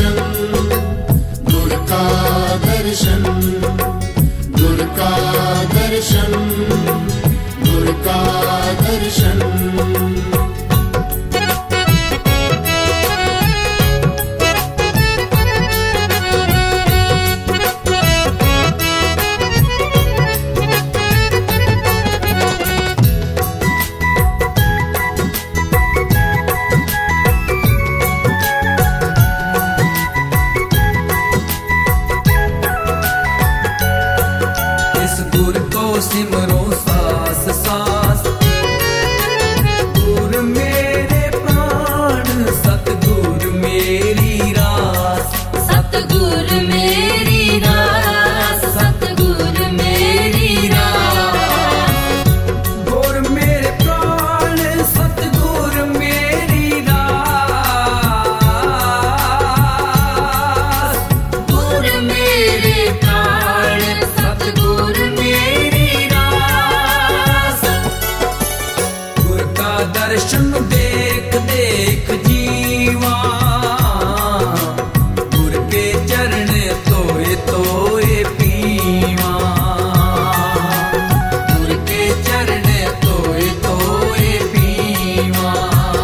दर्शन, गुर का दर्शन, गुर का दर्शन, गुर का दर्शन। गुर को सिमरो सास सास, गुर मेरे प्राण, सतगुर मेरी रास, सतगुर मेरी रास, सतगुर मेरी रास। गुर मेरे प्राण, सतगुर मेरी रास, गुर मेरे प्राण, सतगुर मेरी रास। गुर का दर्शन देख देख जीवा, गुर के चरण तोए तोए पीवा, गुर के चरण तोए तोए पीवा।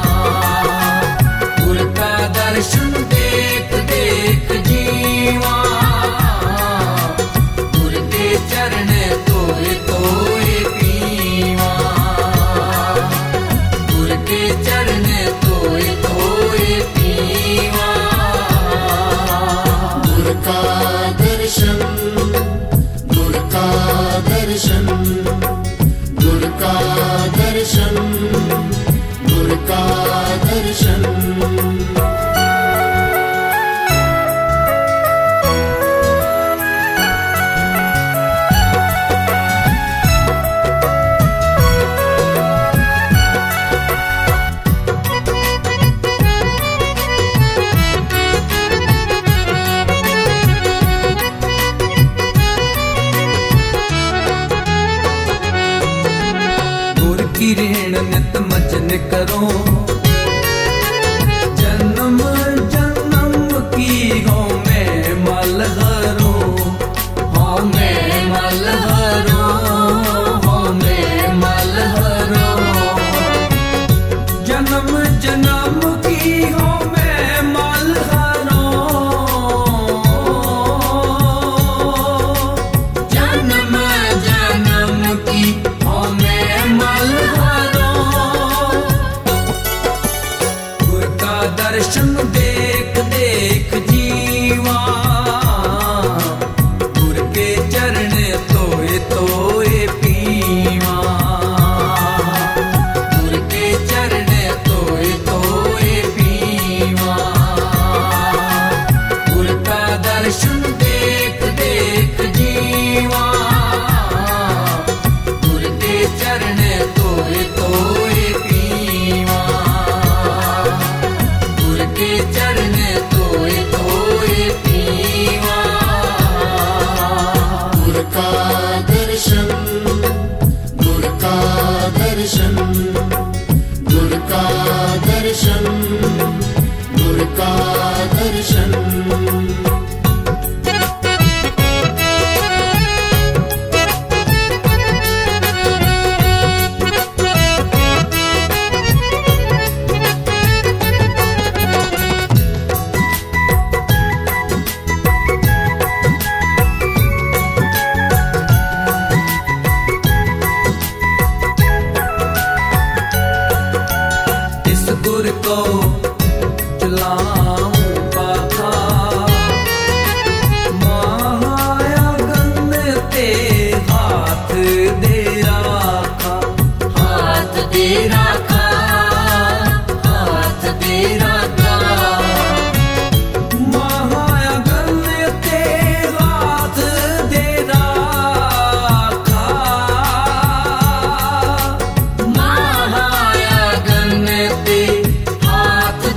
गुर का दर्शन देख देख जीवा, गुर के चरण तोए तोए पीवा, गुर के चरण तोए तोए पीवा। गुर का दर्शन, गुर का दर्शन, गुर का दर्शन, गुर का दर्शन। गुर की ऋण नित मजन करो, जन्म जन्म की हो मैं मल हरो, हो मैं मल हरो, हो मैं मल हरो। जन्म जन्म की हो मैं मल हरो, जन्म जन्म की हो मैं मल हरो। गुर का दर्शन देख देख जीवा, गुर के चरण तोए तोए पीवा, गुर के चरण तोए तोए पीवा। गुर का दर्शन देख देख जीवा, गुर के चरण तोए तोए पीवा, गुर के चरण तोए तोए पीवा। गुर का दर्शन, गुर का दर्शन, गुर का दर्शन, गुर का दर्शन। इस गुर को चलाऊं बाधा, माया गंध ते हाथ दे राखा, हाथ दे राखा, हाथ दे राखा। माया गंध ते हाथ दे राखा, महाया गण ते हाथ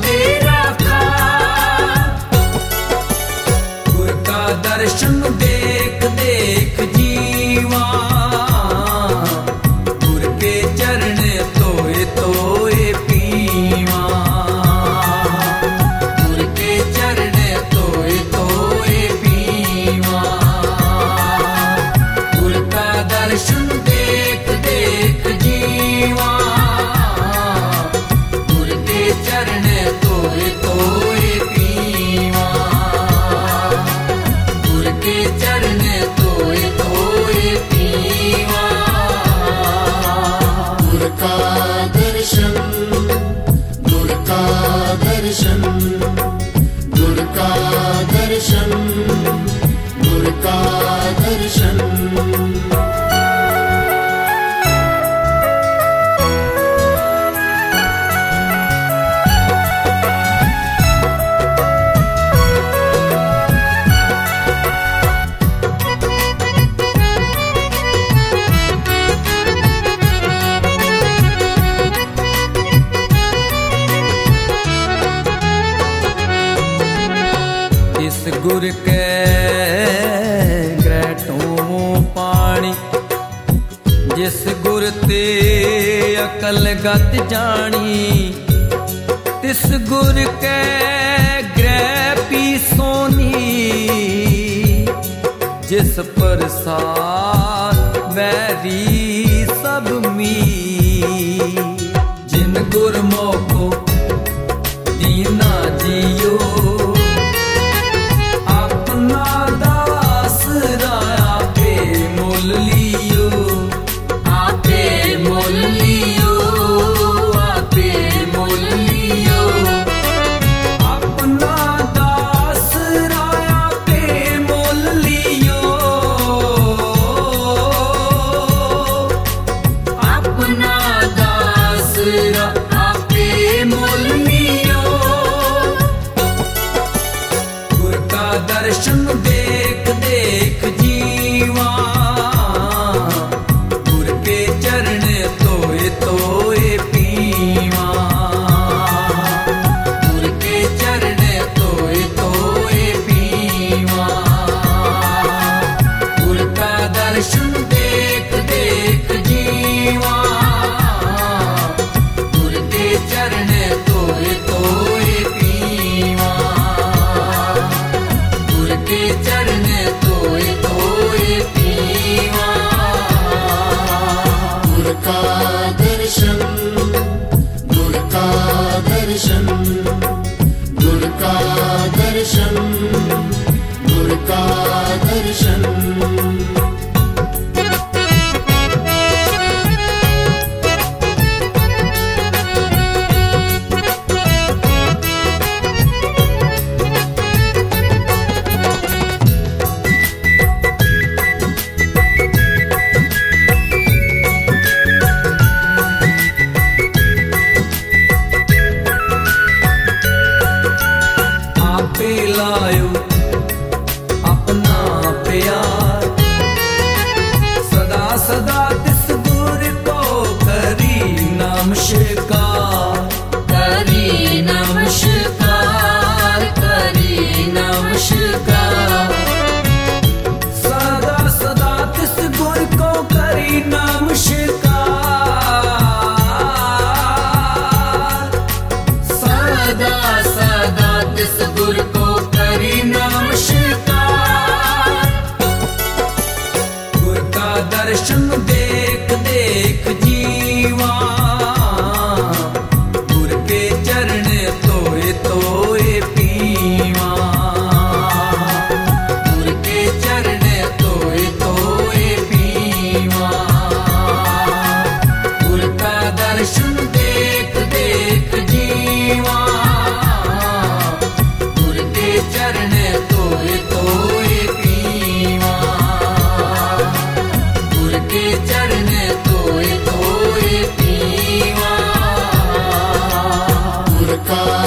गुर के ग्रहटों पानी, जिस गुर ते अकल गत जानी, तिस गुर के ग्रह पी सोनी, जिस प्रसाद वैरी सब मी। जिन गुरमों को दीना जियो, अपना दास राया पे मोल लियो, आपे मोल लियो, आपे मोल लियो, अपना दास राया पे मोल लियो, अपना दास आपे मोल लियो। गुर का दर्शन देख देख जीवा, गुर के चरण तोए तोए पीवा, गुर के चरण तोए तोए पीवा, गुर का दर्शन देख देख जीवा, गुर के चरण तोए तोए पीवा, गुर के चरण तोए तोए पीवा। गुर का दर्शन, गुर का दर्शन, गुर का दर्शन, गुर का दर्शन। आपे लायो अपना प्यार, सदा सदा तिस गुर को करी नमस्कार, करी नमस्कार, करी नमस्कार, सदा सदा तिस गुर को करी नमस्कार, सदा सदा तिस गुर को करी नमस्कार। गुर का दर्शन देख देख जीवा, गुर के चरण तोए तोए पीवा, गुर के चरण तोए तोए पीवा, गुर का दर्शन देख देख जीवा, गुर के चरण तोए तोए पीवा, गुर के चरण तोए तोए पीवा। गुर का